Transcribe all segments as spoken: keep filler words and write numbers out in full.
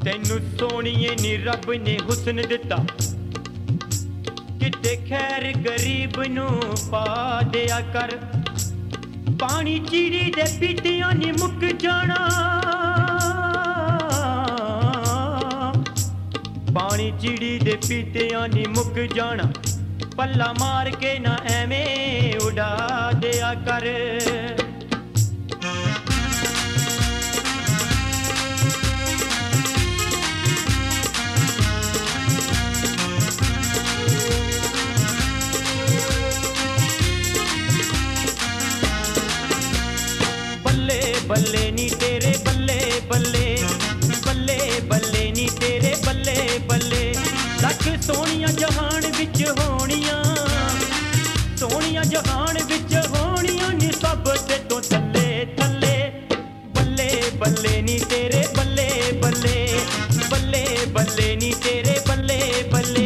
ਤੈਨੂੰ ਸੋਹਣੀਏ ਨੀ ਰੱਬ ਨੇ ਹੁਸਨ ਦਿੱਤਾ, ਕਿਤੇ ਖੈਰ ਗਰੀਬ ਨੂੰ ਪਾ ਦਿਆ ਕਰ। ਪਾਣੀ ਚਿੜੀ ਦੇ ਪੀਤਿਆਂ ਨੀ ਮੁੱਕ ਜਾਣਾ, ਪਾਣੀ ਚਿੜੀ ਦੇ ਪੀਤਿਆਂ ਨੀ ਮੁੱਕ ਜਾਣਾ। ਪੱਲਾ ਮਾਰ ਕੇ ਨਾ ਐਵੇਂ ਉਡਾ ਦਿਆ ਕਰ। ਬੱਲੇ ਬੱਲੇ ਨੀ ਤੇਰੇ ਬੱਲੇ ਬੱਲੇ, ਬੱਲੇ ਬੱਲੇ ਨੀ ਤੇਰੇ ਬੱਲੇ ਬੱਲੇ। ਲੱਖ ਸੋਹਣੀਆਂ ਜਹਾਨ ਵਿੱਚ ਹੋਣੀਆਂ, ਸੋਹਣੀਆਂ ਜਹਾਨ ਵਿੱਚ ਹੋਣੀਆਂ ਨੀ ਸਭ ਤੇ ਤੋਂ ਥੱਲੇ ਥੱਲੇ। ਬੱਲੇ ਬੱਲੇ ਨੀ ਤੇਰੇ ਬੱਲੇ ਬੱਲੇ, ਬੱਲੇ ਬੱਲੇ ਨੀ ਤੇਰੇ ਬੱਲੇ ਬੱਲੇ।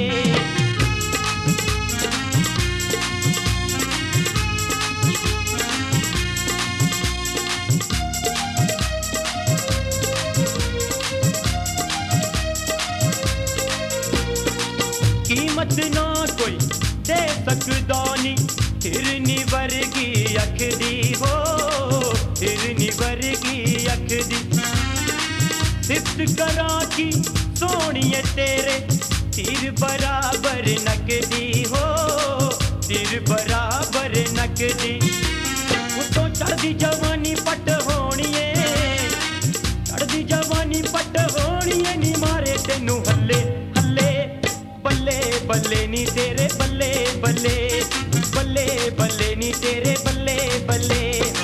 ਕੀਮਤ ਨਾ ਕੋਈ ਦੇ ਸਕਦਾ ਨੀ ਹਿਰਨੀ ਵਰਗੀ ਅੱਖ ਦੀ, ਹੋ ਹਿਰਨੀ ਵਰਗੀ ਅੱਖ ਦੀ। ਸਿਫਤ ਕਰਾਂ ਕੀ ਸੋਹਣੀਏ ਤੇਰੇ ਤੀਰ ਬਰਾਬਰ ਨਕਦੀ, ਹੋ ਤੀਰ ਬਰਾਬਰ ਨਕਦੀ। ਉਤੋਂ ਚੜਦੀ ਜਵਾਨੀ ਪੱਟ ਹੋਣੀਏ, ਚੜਦੀ ਜਵਾਨੀ ਪੱਟ ਹੋਣੀਏ ਨੀ ਮਾਰੇ ਤੈਨੂੰ ਹੱਲੇ ਹੱਲੇ। ਬੱਲੇ ਬੱਲੇ ਨੀ ਤੇਰੇ ਬੱਲੇ ਬੱਲੇ, ਬੱਲੇ ਬੱਲੇ ਨੀ ਤੇਰੇ ਬੱਲੇ ਬੱਲੇ।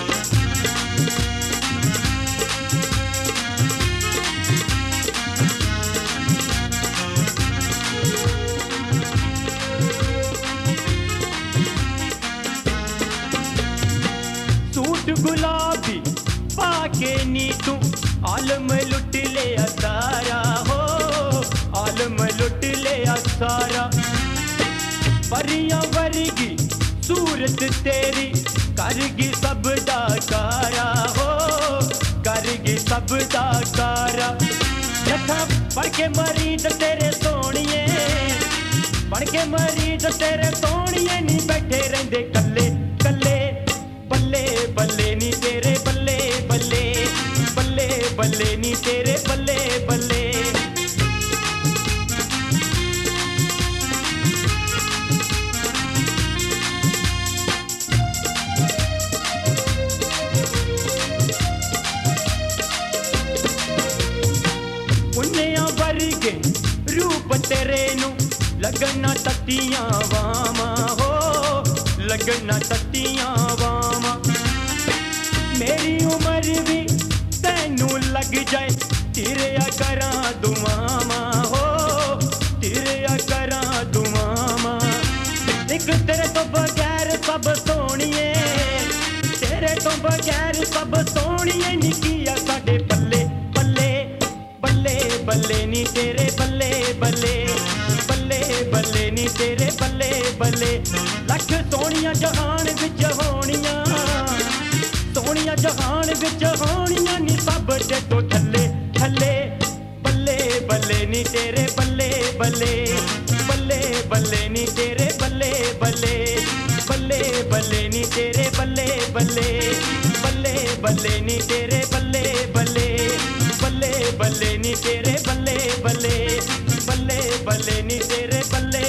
ਸੂਟ ਗੁਲਾਬੀ ਪਾ ਕੇ ਨੀ ਤੂੰ ਆਲਮ ਲੁੱਟ ਲਿਆ ਸਾਰਾ, ਹੋ ਆਲਮ ਲੁੱਟ ਲਿਆ ਸਾਰਾ। ਪਰੀਆਂ ਵਰਗੀ ਸੂਰਤ ਤੇਰੀ ਕਰਗੀ ਸਭ ਦਾ ਕਾਰਾ, ਹੋ ਕਰਗੀ ਸਭ ਦਾ ਕਾਰਾ। ਅੱਖਾਂ ਪੜ ਕੇ ਮਰੀਦ ਤੇਰੇ ਸੋਹਣੀਏ, ਪੜ ਕੇ ਮਰੀਦ ਤੇਰੇ ਸੋਹਣੀਏ ਨੀ ਬੈਠੇ ਰਹਿੰਦੇ ਕੱਲੇ ਕੱਲੇ। ਬੱਲੇ ਬੱਲੇ ਨੀ ਤੇਰੇ ਬੱਲੇ ਬੱਲੇ, ਬੱਲੇ ਬੱਲੇ ਨੀ ਤੇਰੇ ਬੱਲੇ ਬੱਲੇ। ਪੁੰਨਿਆਂ ਵਰਗੇ ਰੂਪ ਤੇਰੇ ਨੂੰ ਲੱਗਣਾ ਤੱਤੀਆਂ ਵਾਵਾਂ, ਹੋ ਲੱਗਣਾ ਤੱਤੀਆਂ ਵਾਵਾਂ। ਮੇਰੀ ਉਮਰ ਵੀ ਤੈਨੂੰ ਲੱਗ ਜਾਏ ਤੇਰਿਆ ਕਰਾਂ ਦੁਆਵਾਂ, ਹੋ ਤੇਰਿਆ ਕਰਾਂ ਦੁਆਵਾਂ। ਇੱਕ ਤੇਰੇ ਤੋਂ ਬਗੈਰ ਸਭ ਸੋਹਣੀਏ, ਤੇਰੇ ਤੋਂ ਬਗੈਰ ਸਭ ਸੋਹਣੀਏ ਨੀ ਕੀ ਆ ਸਾਡੇ ਪੱਲੇ ਪੱਲੇ। ਬੱਲੇ ਬੱਲੇ ਨੀ ਤੇਰੇ ਬੱਲੇ ਬੱਲੇ, ਬੱਲੇ ਬੱਲੇ ਨੀ ਤੇਰੇ ਬੱਲੇ ਬੱਲੇ। ਲੱਖ ਸੋਹਣੀਆਂ ਜਹਾਨ ਵਿੱਚ ਹੋਣੀਆਂ, ਸੋਹਣੀਆਂ ਜਹਾਨ ਵਿੱਚ ਹੋਣੀਆਂ ਨੀ ਸਭ ਤੇ ਤੋਂ ਥੱਲੇ ਥੱਲੇ। ਬੱਲੇ ਬੱਲੇ ਨੀ ਤੇਰੇ ਬੱਲੇ ਬੱਲੇ, ਬੱਲੇ ਬੱਲੇ ਨੀ ਤੇਰੇ ਬੱਲੇ ਬੱਲੇ। ਬੱਲੇ ਬੱਲੇ ਨੀ ਤੇਰੇ ਬੱਲੇ ਬੱਲੇ, ਬੱਲੇ ਬੱਲੇ ਨੀ ਤੇਰੇ ਬੱਲੇ ਬੱਲੇ। ਬੱਲੇ ਬੱਲੇ ਨੀ ਤੇਰੇ ਬੱਲੇ ਬੱਲੇ, ਬੱਲੇ ਬੱਲੇ ਨੀ ਤੇਰੇ ਬੱਲੇ